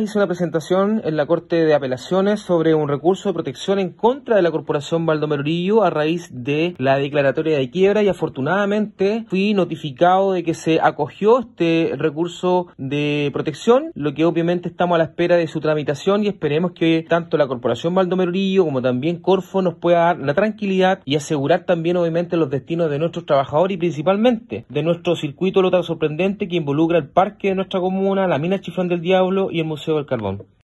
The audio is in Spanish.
hice una presentación en la Corte de Apelaciones sobre un recurso de protección en contra de la Corporación Baldomero Lillo a raíz de la declaratoria de quiebra y afortunadamente fui notificado de que se acogió este recurso de protección, lo que obviamente estamos a la espera de su tramitación y esperemos que tanto la Corporación Baldomero Lillo como también Corfo nos pueda dar la tranquilidad y asegurar también obviamente los destinos de nuestros trabajadores y principalmente de nuestro circuito Lota Sorprendente que involucra el parque de nuestra comuna, la mina Chiflán del Diablo y el Museo del Carbón.